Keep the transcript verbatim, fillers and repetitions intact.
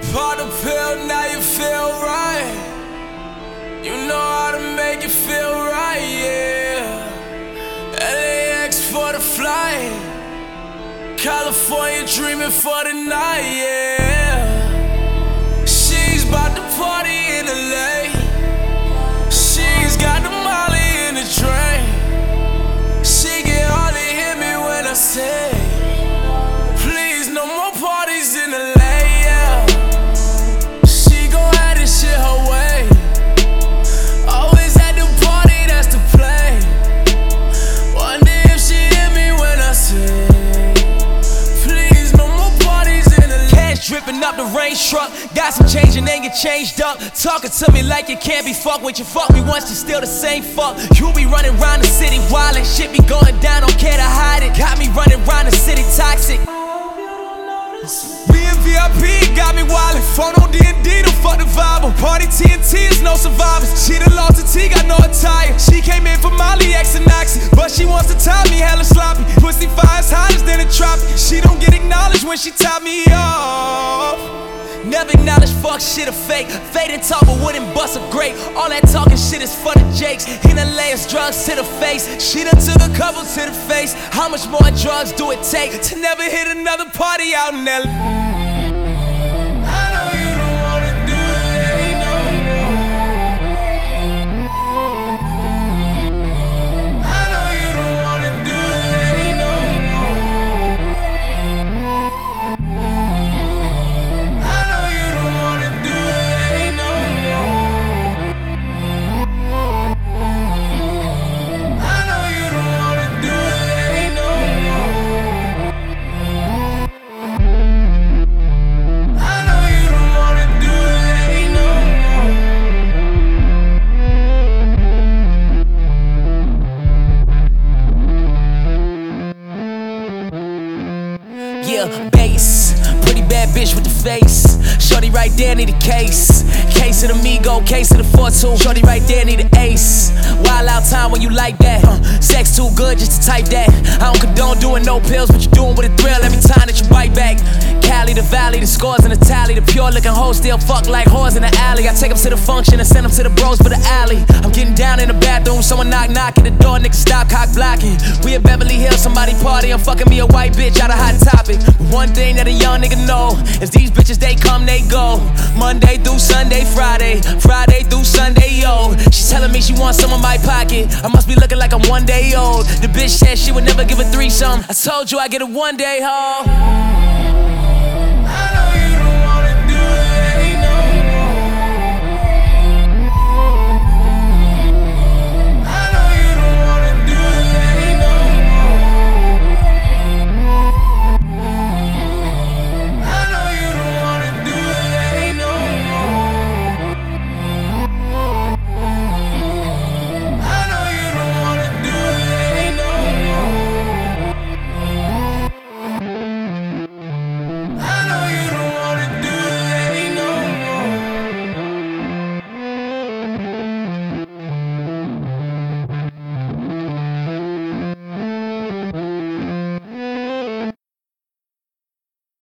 Pop the pill, now you feel right. You know how to make it feel right, yeah. L A X for the flight, California dreaming for the night, yeah. She's bout to party in L A. She's got the molly in the drain. She can hardly hear me when I say, please, no more parties in L A, yeah. She gon' have this shit her way. Always at the party, that's the play. Wonder if she hear me when I say, please, no more parties in L A. Cash dripping up the range truck. Got some change and ain't get changed up. Talking to me like you can't be fucked with. You fuck me once, you still the same fuck. You be running around the city wildin'. Shit be going down, don't care to hide it. Got me running around the city toxic. We in V I P, got me wildin'. Phone on D and D, don't fuck the vibe. Party T N T is no survivors. She done lost her T, got no attire. She came in for Molly, X and Oxy, but she wants to tie me hella sloppy. Pussy fire is hotter than a tropic. She don't get acknowledged when she top me off. Never acknowledge fuck shit or fake. Fade and talk but wouldn't bust a grape. All that talking shit is for the jakes. In L A it's drugs to the face. She done took a couple to the face. How much more drugs do it take to never hit another party out in L A? Yeah, bass, pretty bad bitch with the face. Shorty right there need a case. Case of the Migo, case of the four two. Shorty right there need an ace. Wild out time when you like that. uh, Sex too good just to type that. I don't condone doing no pills, but you doing with a thrill every time that you bite back. Cali, the valley, the scores in the tally. The pure looking hoes still fuck like whores in the alley. I take them to the function and send them to the bros for the alley. I'm getting down in the bathroom, someone knock knock at the door, niggas stop cock blocking. We at Beverly Hills, somebody party, I'm fucking me a white bitch out of Hot Topic. But one thing that a young nigga know is these bitches, they come, they go. Monday through Sunday, Friday, Friday through Sunday, yo. She's telling me she wants some of my pocket. I must be looking like I'm one day old. The bitch said she would never give a threesome. I told you I get it one day, ho.